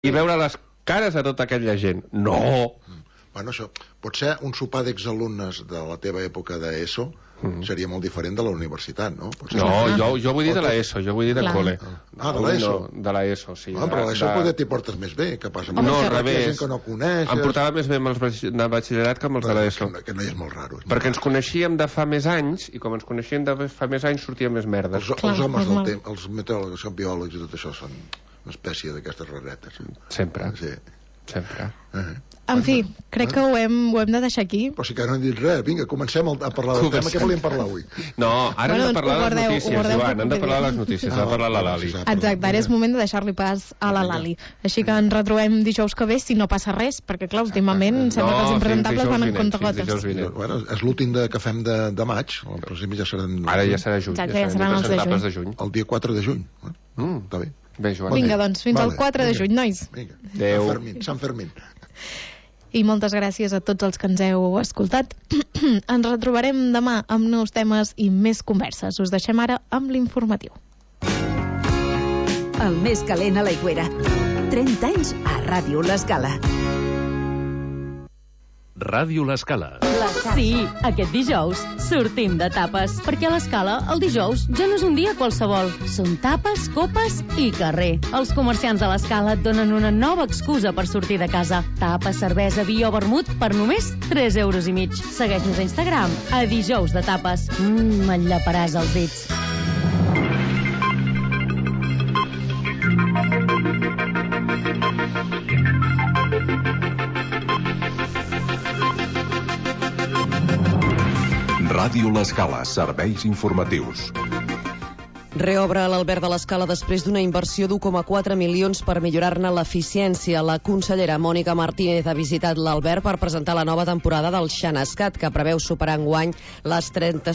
i veure les cares de tota aquella gent. No! Bueno, això, potser un sopar d'exalumnes de la teva època d'ESO seria molt diferent de la universitat, no? No, jo vull dir de l'ESO, jo vull dir de col·le. Ah, de l'ESO? No, de l'ESO, sí. Però l'ESO potser t'hi portes més bé, què passa? No, al revés. Que no coneixes... Em portava més bé amb els de batxillerat que amb els de l'ESO. Que no és molt raro. Perquè ens coneixíem de fa més anys, i com ens coneixíem de fa més anys sortia més merda. Els homes del temps, els meteoròlegs, els biòlegs i tot això són una espècie d'aquestes raretes. Sempre. Sí. Sempre. En fi, crec que ho hem de deixar aquí. Però si que no hem dit res, vinga, comencem a parlar del tema. Què volíem parlar avui? No, ara hem de parlar de les notícies, Joan, hem de parlar de les notícies, ha de parlar la Lali. Exacte, ara és moment de deixar-li pas a la Lali. Així que ens retrobem dijous que ve, si no passa res, perquè clar, últimament sembla que els impresentables van en comptagotes. Bueno, és l'últim que fem de maig, el pròxim ja serà... Ara ja serà juny. Exacte, ja seran els de juny. El dia 4 de juny. Està bé. Vinga, doncs, fins al 4 de juny, nois. Adéu. Sant Fermín. I moltes gràcies a tots els que ens heu escoltat. Ens retrobarem demà amb nous temes i més converses. Us deixem ara amb l'informatiu. El més calent a l'Aigüera. 30 anys a Ràdio L'Escala. Ràdio L'Escala. Sí, aquest dijous sortim de tapes, perquè a l'Escala el dijous ja no és un dia qualsevol. Són tapes, copes i carrer. Els comerciants de l'Escala et donen una nova excusa per sortir de casa. Tapes, cervesa, vi o vermut per només 3,5 €. Segueix-nos a Instagram, a dijous de tapes. M'enllaparàs els dits. Ràdio L'Escala, serveis informatius. Reobre l'Albert de l'Escala després d'una inversió d'1,4 milions per millorar-ne l'eficiència. La consellera Mònica Martínez ha visitat l'Albert per presentar la nova temporada del Xanascat, que preveu superar enguany les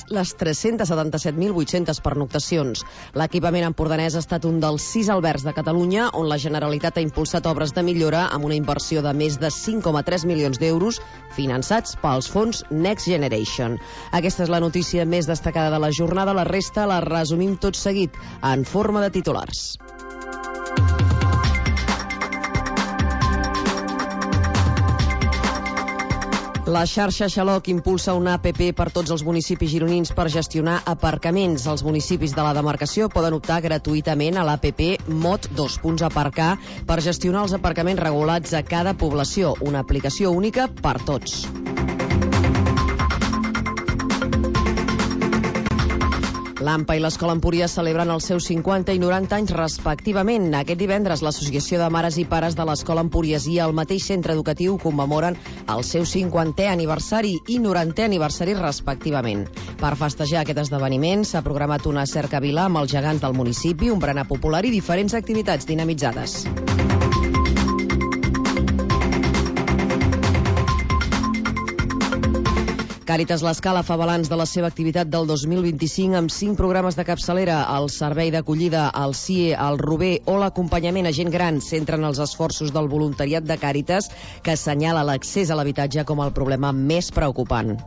377.800 pernoctacions. L'equipament empordanès ha estat un dels 6 albergs de Catalunya on la Generalitat ha impulsat obres de millora amb una inversió de més de 5,3 milions d'euros finançats pels fons Next Generation. Aquesta és la notícia més destacada de la jornada. La resta la resumim tot seguit en forma de titulars. La xarxa Xaloc impulsa una APP per tots els municipis gironins per gestionar aparcaments. Els municipis de la demarcació poden optar gratuïtament a l'APP Mot Aparcar per gestionar els aparcaments regulats a cada població, una aplicació única per tots. L'AMPA i l'Escola Empúries celebren els seus 50 i 90 anys respectivament. Aquest divendres l'Associació de Mares i Pares de l'Escola Empúries i el mateix centre educatiu commemoren el seu 50è aniversari i 90è aniversari respectivament. Per festejar aquest esdeveniment s'ha programat una cercavila amb els gegants del municipi, un berenar popular i diferents activitats dinamitzades. Càritas L'Escala fa balanç de la seva activitat del 2025 amb 5 programes de capçalera. El servei d'acollida, el CIE, el Rober o l'acompanyament a gent gran centren els esforços del voluntariat de Càritas, que assenyala l'accés a l'habitatge com el problema més preocupant.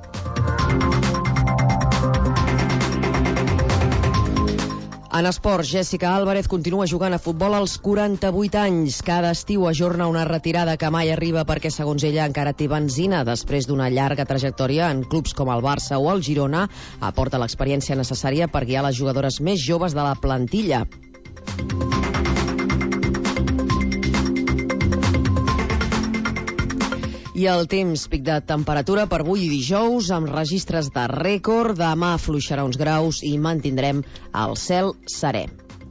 En esports, Jessica Álvarez continua jugant a futbol als 48 anys. Cada estiu ajorna una retirada que mai arriba perquè, segons ella, encara té benzina. Després d'una llarga trajectòria en clubs com el Barça o el Girona, aporta l'experiència necessària per guiar les jugadores més joves de la plantilla. I el temps, pic de temperatura per avui dijous, amb registres de rècord. Demà afluixarà uns graus i mantindrem el cel serè.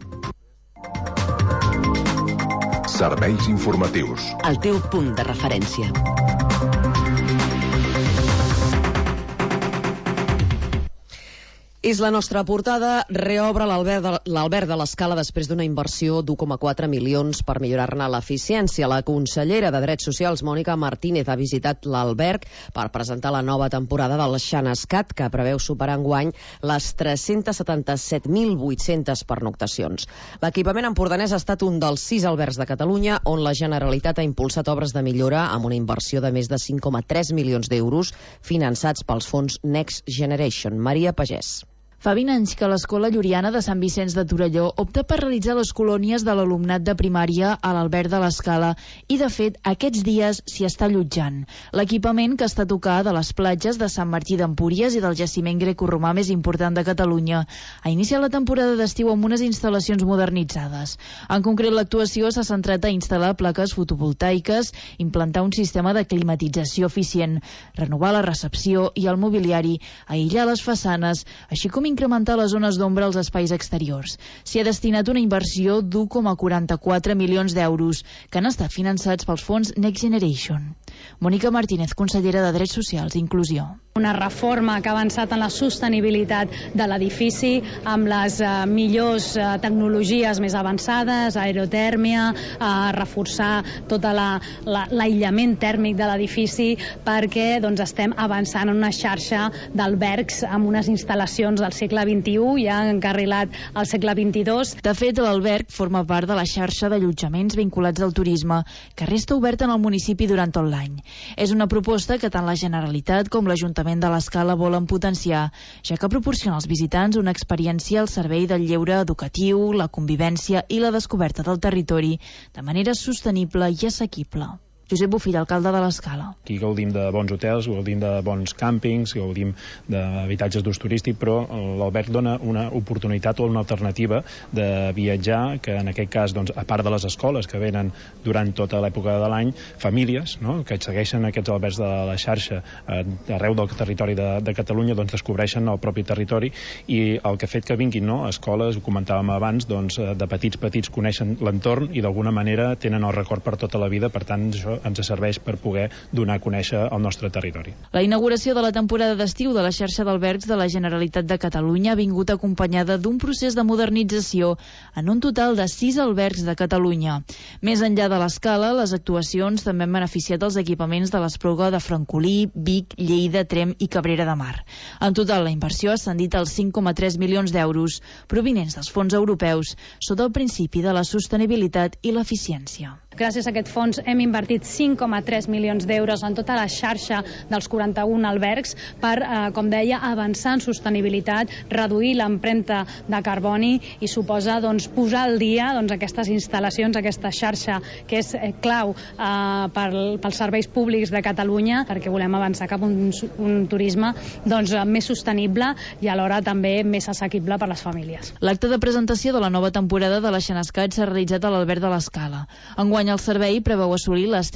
Serveis informatius. El teu punt de referència. És la nostra portada. Reobre l'Albert de l'Escala després d'una inversió d'1,4 milions per millorar-ne l'eficiència. La consellera de Drets Socials, Mònica Martínez, ha visitat l'Alberg per presentar la nova temporada del Xanascat, que preveu superar enguany les 377.800 pernoctacions. L'equipament empordanès ha estat un dels 6 albergs de Catalunya on la Generalitat ha impulsat obres de millora amb una inversió de més de 5,3 milions d'euros finançats pels fons Next Generation. Maria Pagès. Fa 20 anys que l'Escola Lluriana de Sant Vicenç de Torelló opta per realitzar les colònies de l'alumnat de primària a l'Albert de l'Escala i, de fet, aquests dies s'hi està allotjant. L'equipament, que està a tocar de les platges de Sant Martí d'Empúries i del jaciment grecoromà més important de Catalunya, ha iniciat la temporada d'estiu amb unes instal·lacions modernitzades. En concret, l'actuació s'ha centrat a instal·lar plaques fotovoltaiques, implantar un sistema de climatització eficient, renovar la recepció i el mobiliari, aïllar les façanes, així com incrementar les zones d'ombra als espais exteriors. S'hi ha destinat una inversió d'1,44 milions d'euros que han estat finançats pels fons Next Generation. Mònica Martínez, consellera de Drets Socials i Inclusió. Una reforma que ha avançat en la sostenibilitat de l'edifici amb les millors tecnologies més avançades, aerotèrmia, reforçar tot l'aïllament tèrmic de l'edifici perquè estem avançant en una xarxa d'albergs amb unes instal·lacions del segle XXI, ja encarrilat al segle XXII. De fet, l'alberg forma part de la xarxa d'allotjaments vinculats al turisme, que resta oberta en el municipi durant tot l'any. És una proposta que tant la Generalitat com l'Ajuntament de l'Escala volen potenciar, ja que proporciona als visitants una experiència al servei del lleure educatiu, la convivència i la descoberta del territori de manera sostenible i assequible. Josep Bofill, alcalde de l'Escala. Aquí gaudim de bons hotels, gaudim de bons càmpings, gaudim d'habitatges d'ús turístic, però l'alberg dona una oportunitat o una alternativa de viatjar, que en aquest cas, a part de les escoles que venen durant tota l'època de l'any, famílies, no?, que segueixen aquests albergs de la xarxa arreu del territori de Catalunya, descobreixen el propi territori, i el que ha fet que vinguin, escoles, ho comentàvem abans, de petits coneixen l'entorn i d'alguna manera tenen el record per tota la vida, per tant això ens serveix per poder donar a conèixer el nostre territori. La inauguració de la temporada d'estiu de la xarxa d'albergs de la Generalitat de Catalunya ha vingut acompanyada d'un procés de modernització en un total de 6 albergs de Catalunya. Més enllà de l'Escala, les actuacions també han beneficiat els equipaments de l'Espluga de Francolí, Vic, Lleida, Tremp i Cabrera de Mar. En total, la inversió ha ascendit als 5,3 milions d'euros provinents dels fons europeus, sota el principi de la sostenibilitat i l'eficiència. Gràcies a aquest fons hem invertit 5,3 milions d'euros en tota la xarxa dels 41 albergs per, com deia, avançar en sostenibilitat, reduir l'empremta de carboni i suposa posar al dia aquestes instal·lacions, aquesta xarxa que és clau pels serveis públics de Catalunya, perquè volem avançar cap a un turisme més sostenible i alhora també més assequible per les famílies. L'acte de presentació de la nova temporada de la Xenescat s'ha realitzat a l'Alberg de l'Escala. Enguany el servei preveu assolir les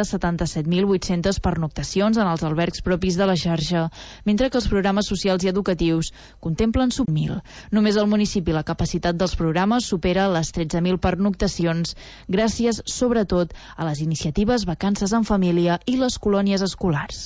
377.800 pernoctacions en els albergs propis de la xarxa, mentre que els programes socials i educatius contemplen sub 1.000. Només al municipi la capacitat dels programes supera les 13.000 pernoctacions, gràcies sobretot a les iniciatives Vacances en Família i les colònies escolars.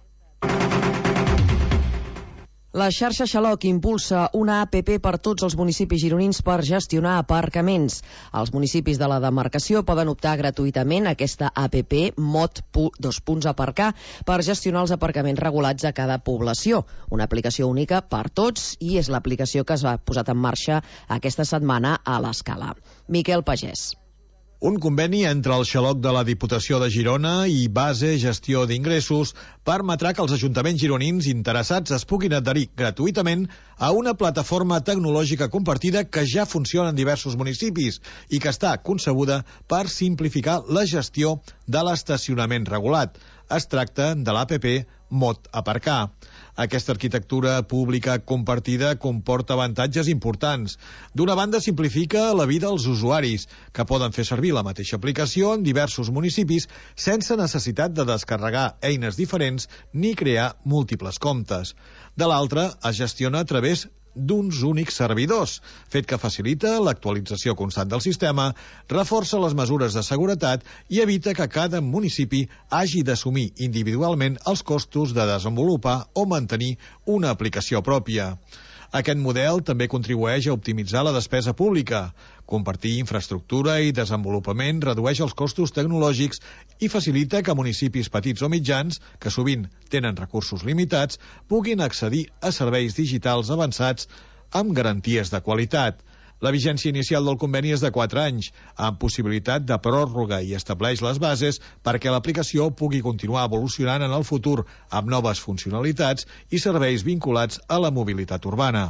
La xarxa Xaloc impulsa una APP per tots els municipis gironins per gestionar aparcaments. Els municipis de la demarcació poden optar gratuïtament a aquesta APP Mod.Aparcar per gestionar els aparcaments regulats a cada població. Una aplicació única per tots i és l'aplicació que es va posar en marxa aquesta setmana a l'Escala. Miquel Pagès. Un conveni entre el Xaloc de la Diputació de Girona i Base Gestió d'Ingressos permetrà que els ajuntaments gironins interessats es puguin adherir gratuïtament a una plataforma tecnològica compartida que ja funciona en diversos municipis i que està concebuda per simplificar la gestió de l'estacionament regulat. Es tracta de l'APP Mod.Aparcar. Aquesta arquitectura pública compartida comporta avantatges importants. D'una banda, simplifica la vida als usuaris, que poden fer servir la mateixa aplicació en diversos municipis sense necessitat de descarregar eines diferents ni crear múltiples comptes. De l'altra, es gestiona a través d'uns únics servidors, fet que facilita l'actualització constant del sistema, reforça les mesures de seguretat i evita que cada municipi hagi d'assumir individualment els costos de desenvolupar o mantenir una aplicació pròpia. Aquest model també contribueix a optimitzar la despesa pública. Compartir infraestructura i desenvolupament redueix els costos tecnològics i facilita que municipis petits o mitjans, que sovint tenen recursos limitats, puguin accedir a serveis digitals avançats amb garanties de qualitat. La vigència inicial del conveni és de 4 anys, amb possibilitat de pròrroga i estableix les bases perquè l'aplicació pugui continuar evolucionant en el futur amb noves funcionalitats i serveis vinculats a la mobilitat urbana.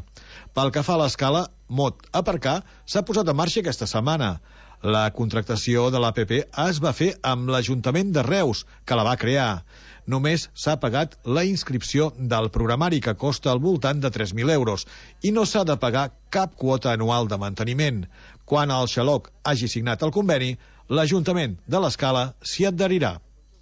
Pel que fa a l'escala, Mot Aparcar s'ha posat en marxa aquesta setmana. La contractació de l'APP es va fer amb l'Ajuntament de Reus, que la va crear. Només s'ha pagat la inscripció del programari, que costa al voltant de 3.000 euros, i no s'ha de pagar cap quota anual de manteniment. Quan el Xaloc hagi signat el conveni, l'Ajuntament de l'Escala s'hi adherirà.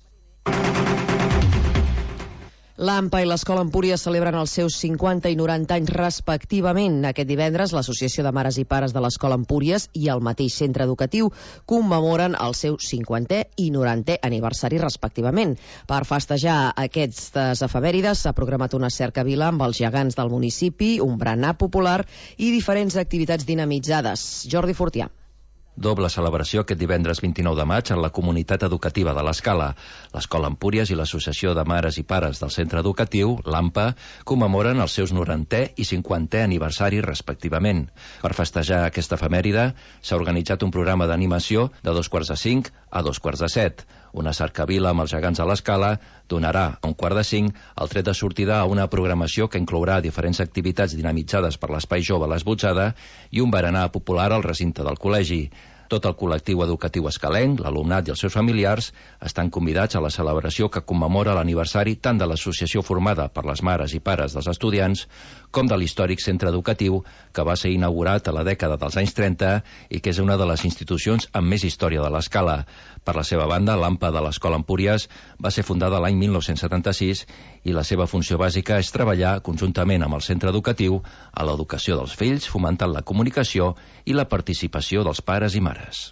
L'AMPA i l'Escola Empúries celebren els seus 50 i 90 anys respectivament. Aquest divendres, l'Associació de Mares i Pares de l'Escola Empúries i el mateix centre educatiu commemoren el seu 50è i 90è aniversari respectivament. Per festejar aquestes efemèrides s'ha programat una cercavila amb els gegants del municipi, un berenar popular i diferents activitats dinamitzades. Jordi Fortià. Doble celebració aquest divendres 29 de maig en la comunitat educativa de l'Escala. L'Escola Empúries i l'Associació de Mares i Pares del Centre Educatiu, l'AMPA, commemoren els seus 90è i 50è aniversari respectivament. Per festejar aquesta efemèride s'ha organitzat un programa d'animació de 2:45 a 2:45. Una cercavila amb els gegants a l'Escala donarà a 4:45 el tret de sortida a una programació que inclourà diferents activitats dinamitzades per l'Espai Jove a l'Esbotzada i un berenar popular al recinte del col·legi. Tot el col·lectiu educatiu escalenc, l'alumnat i els seus familiars estan convidats a la celebració que commemora l'aniversari tant de l'associació formada per les mares i pares dels estudiants com de l'històric centre educatiu que va ser inaugurat a la dècada dels anys 30 i que és una de les institucions amb més història de l'Escala. Per la seva banda, l'AMPA de l'Escola Empúries va ser fundada l'any 1976 i la seva funció bàsica és treballar conjuntament amb el centre educatiu a l'educació dels fills, fomentant la comunicació i la participació dels pares i mares.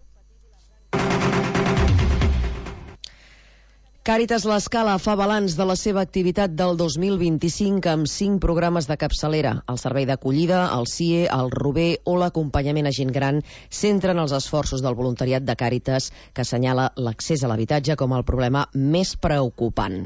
Càritas l'Escala fa balanç de la seva activitat del 2025 amb 5 programes de capçalera. El servei d'acollida, el CIE, el Rober o l'acompanyament a gent gran centren els esforços del voluntariat de Càritas, que assenyala l'accés a l'habitatge com el problema més preocupant.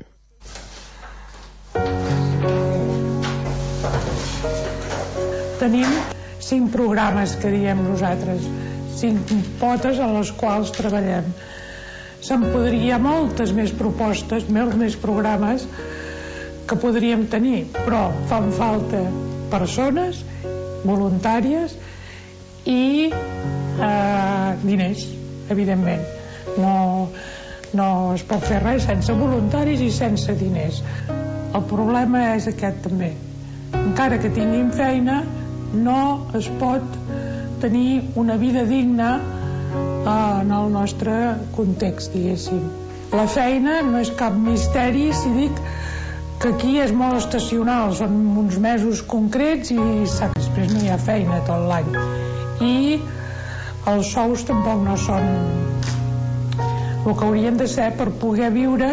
Tenim 5 programes, que diem nosaltres, 5 potes a les quals treballem. Se'n podria moltes més propostes, molts més programes que podríem tenir, però fan falta persones voluntàries i diners, evidentment. No es pot fer res sense voluntaris i sense diners. El problema és aquest també. Encara que tinguin feina, no es pot tenir una vida digna en el nostre context, diguéssim. La feina no és cap misteri si dic que aquí és molt estacional, són uns mesos concrets i després no hi ha feina tot l'any. I els sous tampoc no són el que haurien de ser per poder viure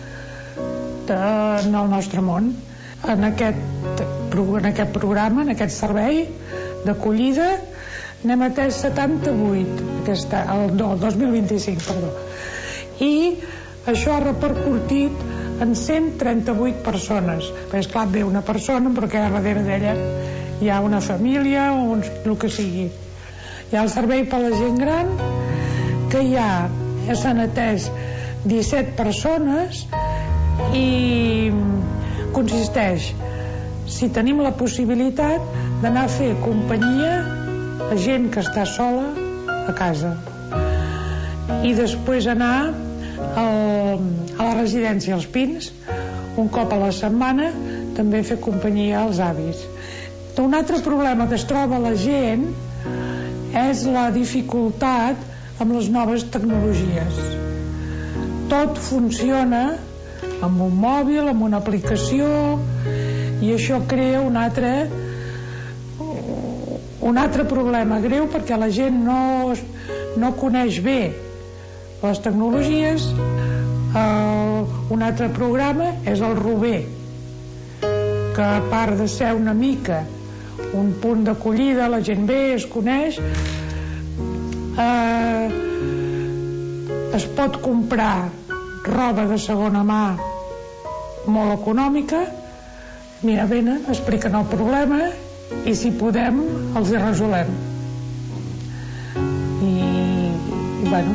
en el nostre món. En aquest programa, en aquest servei d'acollida, n'hem atès 78 el 2025, perdó. I això ha repercutit en 138 persones. Perquè, esclar, ve una persona, però que darrere d'ella hi ha una família o el que sigui. Hi ha el servei per a la gent gran, que ja s'han atès 17 persones i consisteix, si tenim la possibilitat, d'anar a fer companyia a gent que està sola a casa i després anar a la residència Els Pins un cop a la setmana, també fer companyia als avis. Un altre problema que es troba la gent és la dificultat amb les noves tecnologies. Tot funciona amb un mòbil, amb una aplicació, i això crea un altre problema greu, perquè la gent no coneix bé les tecnologies. Un altre programa és el Rober, que a part de ser una mica un punt d'acollida, la gent ve, es coneix, es pot comprar roba de segona mà molt econòmica. Mira, venen, expliquen el problema i si podem els hi resolem. I bueno,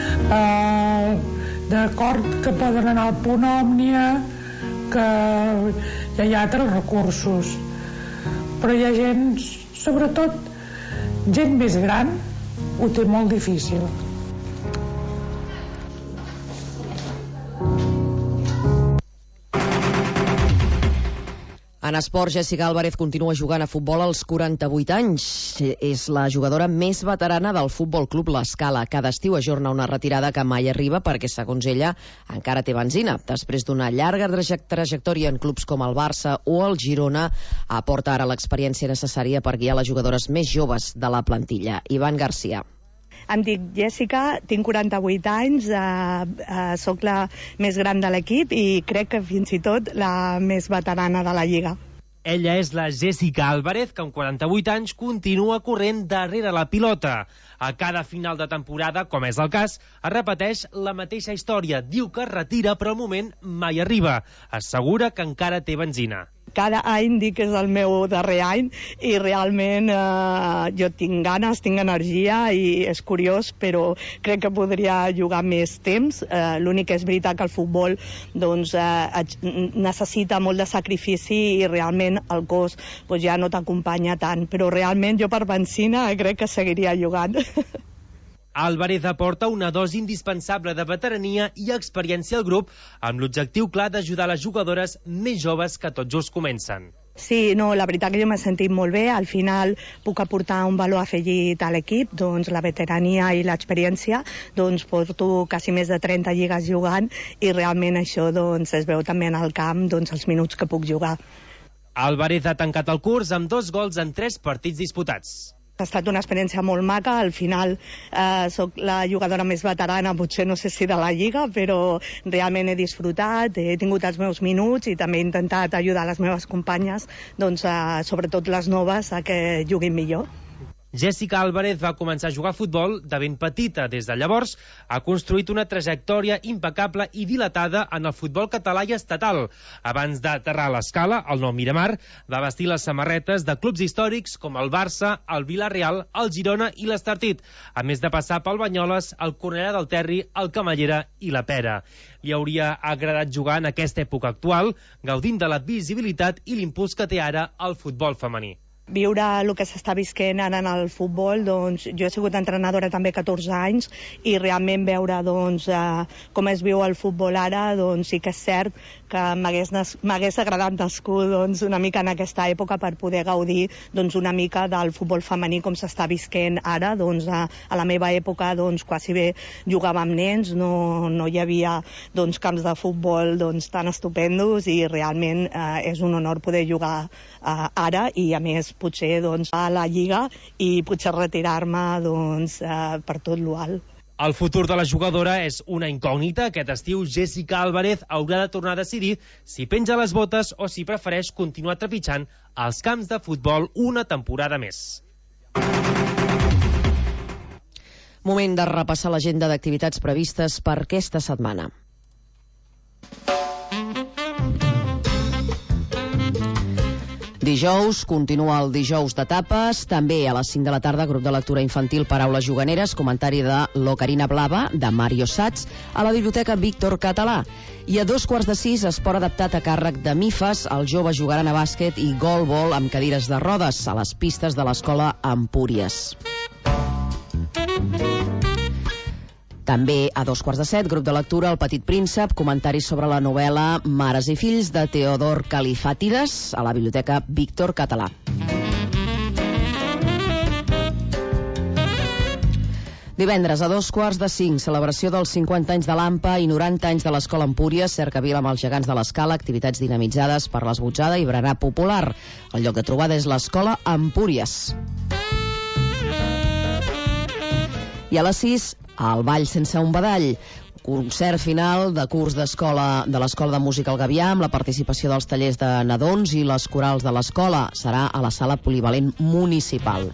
d'acord que poden anar al punt Òmnia, que ja hi ha altres recursos, però hi ha gent, sobretot gent més gran, ho té molt difícil. En esport, Jessica Álvarez continua jugant a futbol als 48 anys. És la jugadora més veterana del Futbol Club L'Escala. Cada estiu ajorna una retirada que mai arriba perquè, segons ella, encara té benzina. Després d'una llarga trajectòria en clubs com el Barça o el Girona, aporta ara l'experiència necessària per guiar les jugadores més joves de la plantilla. Ivan Garcia. Em dic Jessica, tinc 48 anys, sóc la més gran de l'equip i crec que fins i tot la més veterana de la Lliga. Ella és la Jessica Álvarez, que amb 48 anys continua corrent darrere la pilota. A cada final de temporada, com és el cas, es repeteix la mateixa història. Diu que es retira, però al moment mai arriba. Assegura que encara té benzina. Cada any dic que és el meu darrer any i realment jo tinc ganes, tinc energia i és curiós, però crec que podria jugar més temps. L'únic que és veritat que el futbol doncs, necessita molt de sacrifici i realment el cos doncs, ja no t'acompanya tant, però realment jo per benzina crec que seguiria jugant. Álvarez aporta una dosi indispensable de veterania i experiència al grup amb l'objectiu clar d'ajudar les jugadores més joves que tot just comencen. Sí, no, la veritat que jo m'he sentit molt bé. Al final puc aportar un valor afegit a l'equip, doncs la veterania i l'experiència, doncs porto quasi més de 30 lligues jugant i realment això doncs, es veu també en el camp doncs, els minuts que puc jugar. Álvarez ha tancat el curs amb 2 gols en 3 partits disputats. Ha estat una experiència molt maca, al final sóc la jugadora més veterana, potser no sé si de la Lliga, però realment he disfrutat, he tingut els meus minuts i també he intentat ajudar les meves companyes, doncs, sobretot les noves, a que juguin millor. Jessica Álvarez va començar a jugar a futbol de ben petita. Des de llavors ha construït una trajectòria impecable i dilatada en el futbol català i estatal. Abans d'aterrar a l'Escala, el nou Miramar, va vestir les samarretes de clubs històrics com el Barça, el Vila-real, el Girona i l'Estartit, a més de passar pel Banyoles, el Cornellà del Terri, el Camallera i la Pera. Li hauria agradat jugar en aquesta època actual, gaudint de la visibilitat i l'impuls que té ara el futbol femení. Viure el que s'està visquent ara en el futbol, doncs jo he sigut entrenadora també 14 anys i realment veure doncs, com es viu el futbol ara, doncs sí que és cert que m'hagués agradat nascut doncs, una mica en aquesta època per poder gaudir doncs, una mica del futbol femení com s'està visquent ara. Doncs, a la meva època doncs, quasi bé jugava amb nens, no hi havia doncs, camps de futbol doncs, tan estupendos i realment és un honor poder jugar ara i a més potser doncs, a la Lliga i potser retirar-me doncs, per tot l'alt. El futur de la jugadora és una incògnita. Aquest estiu Jessica Álvarez haurà de tornar a decidir si penja les botes o si prefereix continuar trepitjant els camps de futbol una temporada més. Moment de repassar l'agenda d'activitats previstes per aquesta setmana. Dijous, continua el dijous de tapes, també a les 5 de la tarda, grup de lectura infantil Paraules juganeres, comentari de L'Ocarina Blava, de Mario Sats, a la Biblioteca Víctor Català. I a 5:15, esport adaptat a càrrec de Mifes, els joves jugaran a bàsquet i golbol amb cadires de rodes a les pistes de l'escola Empúries. També a 6:15, grup de lectura El Petit Príncep, comentaris sobre la novel·la Mares i fills de Teodor Califàtides a la Biblioteca Víctor Català. Divendres a 2:45, celebració dels 50 anys de l'AMPA i 90 anys de l'Escola Empúries, cercavila amb els gegants de l'Escala, activitats dinamitzades per l'esbotzada i berenar popular. El lloc de trobada és l'Escola Empúries. I a les 6, al Ball sense un badall, concert final de curs de l'Escola de Música al Gavià amb la participació dels tallers de nadons i les corals de l'escola. Serà a la sala polivalent municipal.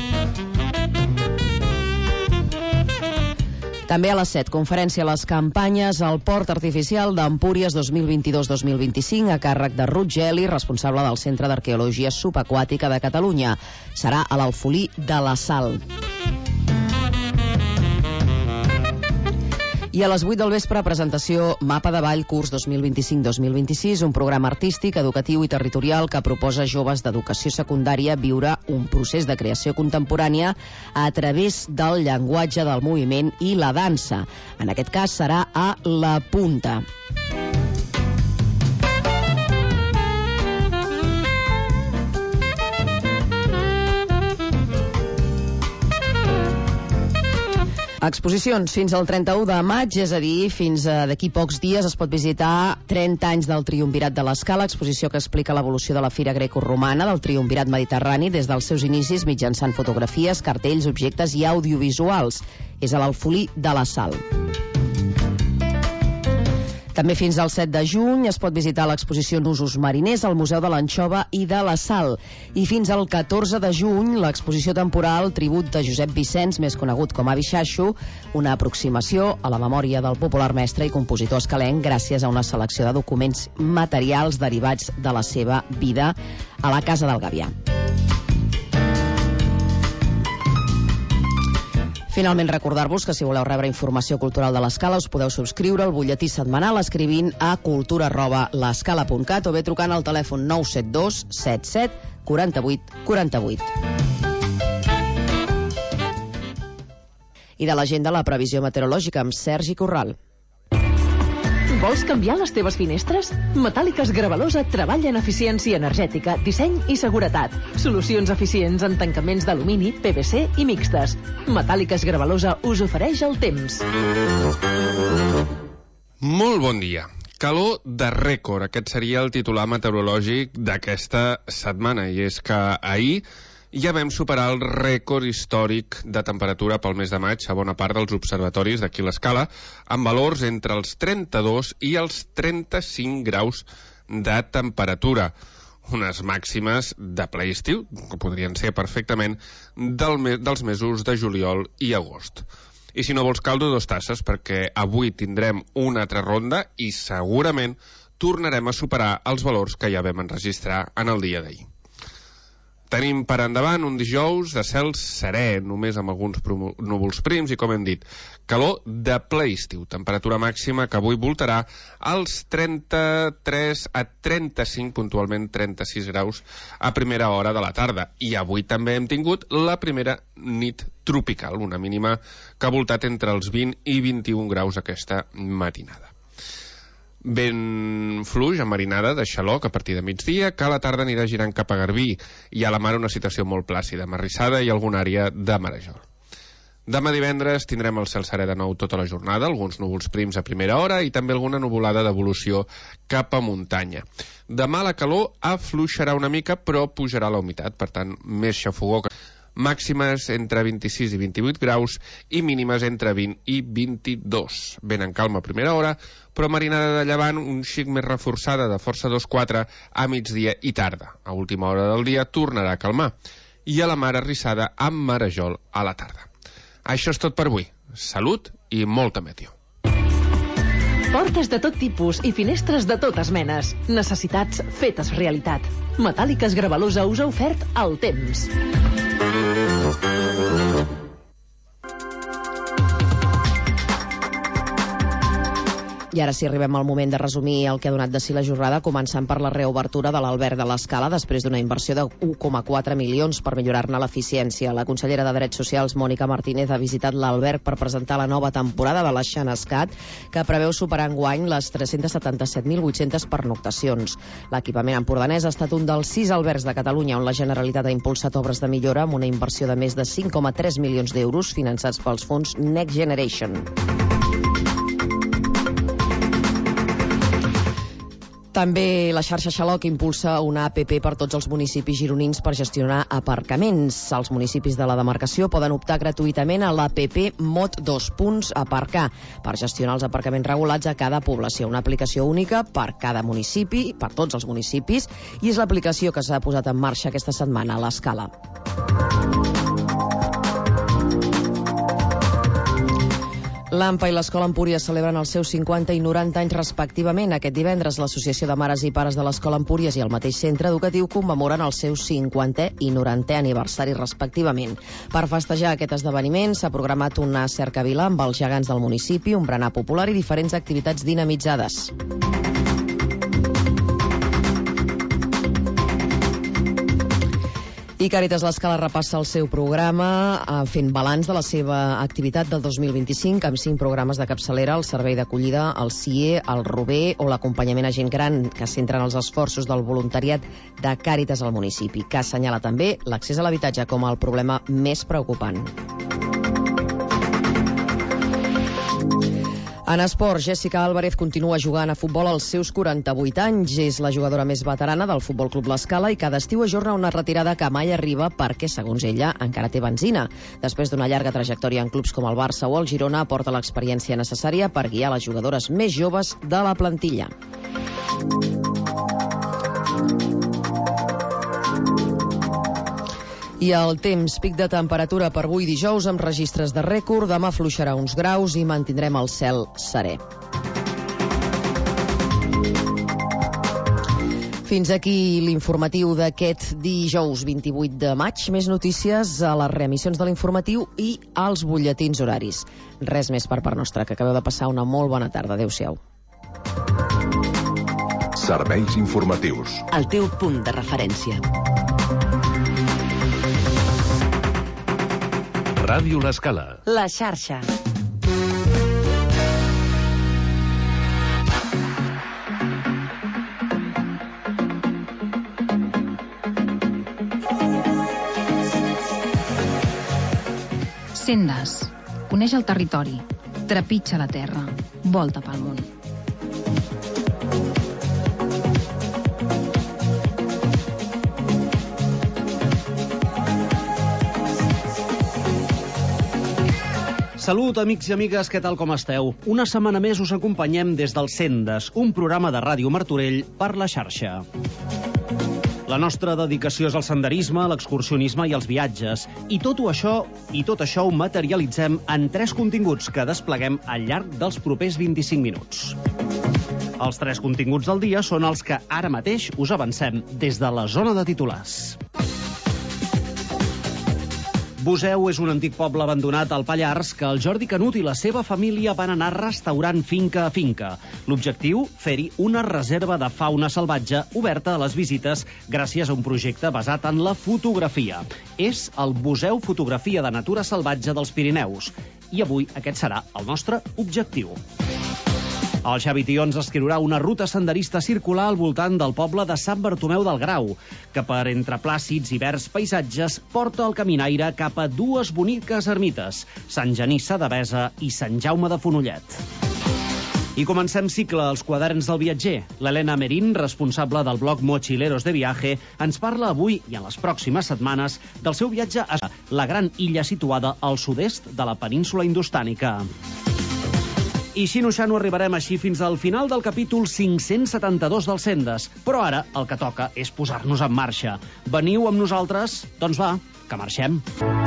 També a les 7, conferència a les campanyes al Port Artificial d'Empúries 2022-2025 a càrrec de Ruth Geli, responsable del Centre d'Arqueologia Subaquàtica de Catalunya. Serà a l'Alfolí de la Sal. I a les 8 del vespre, presentació Mapa de Ball Curs 2025-2026, un programa artístic, educatiu i territorial que proposa a joves d'educació secundària viure un procés de creació contemporània a través del llenguatge del moviment i la dansa. En aquest cas serà a La Punta. Exposicions fins al 31 de maig, és a dir, fins d'aquí pocs dies es pot visitar 30 anys del Triumvirat de l'Escala, exposició que explica l'evolució de la Fira Grecoromana del Triumvirat Mediterrani des dels seus inicis mitjançant fotografies, cartells, objectes i audiovisuals. És a l'Alfolí de la Sal. També fins al 7 de juny es pot visitar l'exposició Nusos Mariners al Museu de l'Anxova i de la Sal. I fins al 14 de juny l'exposició temporal Tribut de Josep Vicenç, més conegut com Avi Xaxo, una aproximació a la memòria del popular mestre i compositor escalenc gràcies a una selecció de documents materials derivats de la seva vida a la Casa del Gavià. Finalment, recordar-vos que si voleu rebre informació cultural de l'Escala us podeu subscriure al butlletí setmanal escrivint a cultura@l'escala.cat o bé trucant al telèfon 972 77 48 48. I de l'agenda, la previsió meteorològica amb Sergi Corral. Vols canviar les teves finestres? Metàl·liques Gravalosa treballa en eficiència energètica, disseny i seguretat. Solucions eficients en tancaments d'alumini, PVC i mixtes. Metàl·liques Gravalosa us ofereix el temps. Molt bon dia. Calor de rècord, aquest seria el titular meteorològic d'aquesta setmana, i és que ahir ja vam superar el rècord històric de temperatura pel mes de maig a bona part dels observatoris d'aquí a l'Escala, amb valors entre els 32 i els 35 graus de temperatura. Unes màximes de ple estiu, que podrien ser perfectament dels mesos de juliol i agost. I si no vols caldo, 2 tasses, perquè avui tindrem una altra ronda i segurament tornarem a superar els valors que ja vam enregistrar en el dia d'ahir. Tenim per endavant un dijous de cel serè, només amb alguns núvols prims i, com hem dit, calor de ple estiu. Temperatura màxima que avui voltarà als 33 a 35, puntualment 36 graus a primera hora de la tarda. I avui també hem tingut la primera nit tropical, una mínima que ha voltat entre els 20 i 21 graus aquesta matinada. Ben fluix, enmarinada de xaloc a partir de migdia, que a la tarda anirà girant cap a Garbí i a la mar una situació molt plàcida, marrissada i alguna àrea de marejol. Demà divendres tindrem el cel serè de nou tota la jornada, alguns núvols prims a primera hora i també alguna nuvolada d'evolució cap a muntanya. Demà la calor afluixarà una mica però pujarà la humitat, per tant més xafogó. Màximes entre 26 i 28 graus i mínimes entre 20 i 22. Ben en calma a primera hora, però marinada de llevant un xic més reforçada de força 2-4 a migdia i tarda. A última hora del dia tornarà a calmar. I a la mar arrissada amb marejol a la tarda. Això és tot per avui. Salut i molta meteo. Portes de tot tipus i finestres de totes menes. Necessitats fetes realitat. Metàl·liques Gravalosa us ha ofert el temps. I ara sí, arribem al moment de resumir el que ha donat de si la jornada, començant per la reobertura de l'Alberg de l'Escala després d'una inversió de 1,4 milions per millorar-ne l'eficiència. La consellera de Drets Socials, Mònica Martínez, ha visitat l'Alberg per presentar la nova temporada de la Xenescat, que preveu superar enguany les 377.800 pernoctacions. L'equipament empordanès ha estat un dels 6 albergs de Catalunya on la Generalitat ha impulsat obres de millora amb una inversió de més de 5,3 milions d'euros finançats pels fons Next Generation. També la xarxa Xaloc impulsa una APP per tots els municipis gironins per gestionar aparcaments. Els municipis de la demarcació poden optar gratuïtament a l'APP Mot 2 Aparcar per gestionar els aparcaments regulats a cada població. Una aplicació única per cada municipi, per tots els municipis, i és l'aplicació que s'ha posat en marxa aquesta setmana a l'Escala. L'AMPA i l'Escola Empúries celebren els seus 50 i 90 anys respectivament. Aquest divendres, l'Associació de Mares i Pares de l'Escola Empúries i el mateix centre educatiu commemoren els seus 50è i 90è aniversari respectivament. Per festejar aquest esdeveniment s'ha programat una cercavila amb els gegants del municipi, un berenar popular i diferents activitats dinamitzades. I Càritas l'Escala repassa el seu programa fent balanç de la seva activitat del 2025 amb 5 programes de capçalera, el servei d'acollida, el CIE, el Rober o l'acompanyament a gent gran, que centren els esforços del voluntariat de Càritas al municipi, que assenyala també l'accés a l'habitatge com el problema més preocupant. En esport, Jessica Álvarez continua jugant a futbol als seus 48 anys. És la jugadora més veterana del Futbol Club L'Escala i cada estiu ajorna una retirada que mai arriba perquè, segons ella, encara té benzina. Després d'una llarga trajectòria en clubs com el Barça o el Girona, aporta l'experiència necessària per guiar les jugadores més joves de la plantilla. I el temps, pic de temperatura per avui dijous amb registres de rècord, demà afluixarà uns graus i mantindrem el cel serè. Fins aquí l'informatiu d'aquest dijous 28 de maig. Més notícies a les reemissions de l'informatiu i als butlletins horaris. Res més per part nostra, que acabeu de passar una molt bona tarda. Adéu-siau. Serveis informatius. El teu punt de referència. Ràdio L'Escala. La xarxa. Sendes. Coneix el territori. Trepitja la terra. Volta pel món. Salut, amics i amigues, què tal com esteu? Una setmana més us acompanyem des del Sendes, un programa de Ràdio Martorell per la xarxa. La nostra dedicació és al senderisme, l'excursionisme i els viatges. I tot això ho materialitzem en 3 continguts que despleguem al llarg dels propers 25 minuts. Els 3 continguts del dia són els que ara mateix us avancem des de la zona de titulars. Buseu és un antic poble abandonat al Pallars que el Jordi Canut i la seva família van anar restaurant finca a finca. L'objectiu, fer-hi una reserva de fauna salvatge oberta a les visites gràcies a un projecte basat en la fotografia. És el Museu Fotografia de Natura Salvatge dels Pirineus. I avui aquest serà el nostre objectiu. El Xavi Tions escriurà una ruta senderista circular al voltant del poble de Sant Bartomeu del Grau, que per entre plàcids i verds paisatges porta el caminaire cap a 2 boniques ermites, Sant Genís de Devesa i Sant Jaume de Fonollet. I comencem cicle als quaderns del viatger. L'Helena Merín, responsable del blog Mochileros de Viaje, ens parla avui i en les pròximes setmanes del seu viatge a la gran illa situada al sud-est de la península indostànica. I xino-xano arribarem així fins al final del capítol 572 del Sendes. Però ara el que toca és posar-nos en marxa. Veniu amb nosaltres? Doncs va, que marxem.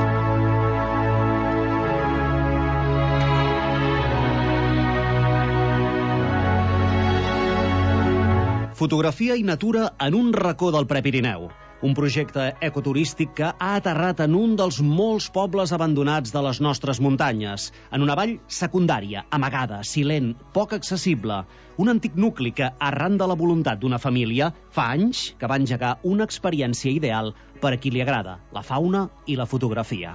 Fotografia i natura en un racó del Prepirineu. Un projecte ecoturístic que ha aterrat en un dels molts pobles abandonats de les nostres muntanyes, en una vall secundària, amagada, silent, poc accessible. Un antic nucli que, arran de la voluntat d'una família, fa anys que va engegar una experiència ideal per a qui li agrada la fauna i la fotografia.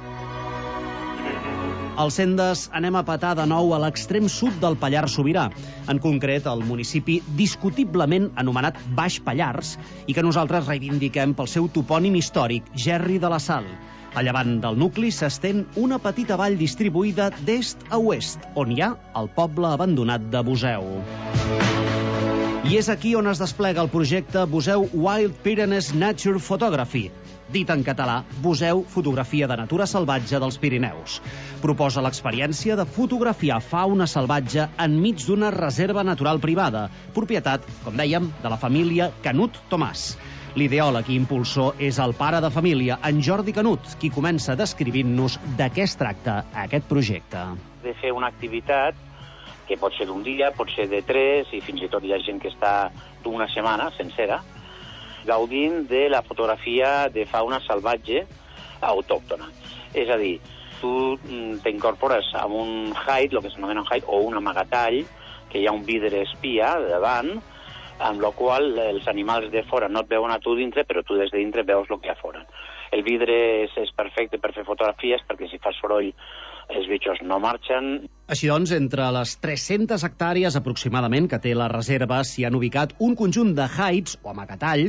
Al Sendes anem a petar de nou a l'extrem sud del Pallars Sobirà, en concret al municipi discutiblement anomenat Baix Pallars i que nosaltres reivindiquem pel seu topònim històric, Gerri de la Sal. A llevant del nucli s'estén una petita vall distribuïda d'est a oest, on hi ha el poble abandonat de Buseu. I és aquí on es desplega el projecte Museu Wild Pyrenees Nature Photography, dit en català, Museu Fotografia de Natura Salvatge dels Pirineus. Proposa l'experiència de fotografiar fauna salvatge enmig d'una reserva natural privada, propietat, com dèiem, de la família Canut Tomàs. L'ideòleg i impulsor és el pare de família, en Jordi Canut, qui comença descrivint-nos de què es tracta aquest projecte. De fer una activitat que pot ser d'un dia, pot ser de 3, i fins i tot hi ha gent que està d'una setmana sencera, gaudint de la fotografia de fauna salvatge autòctona. És a dir, tu t'incorpores a un hide, el que s'anomena un hide, o un amagatall, que hi ha un vidre espia davant, amb la qual els animals de fora no et veuen a tu dintre, però tu des de dintre veus el que hi ha fora. El vidre és perfecte per fer fotografies, perquè si fa soroll els bitxos no marxen. Així doncs, entre les 300 hectàrees aproximadament que té la reserva s'hi han ubicat un conjunt de hides o amagatalls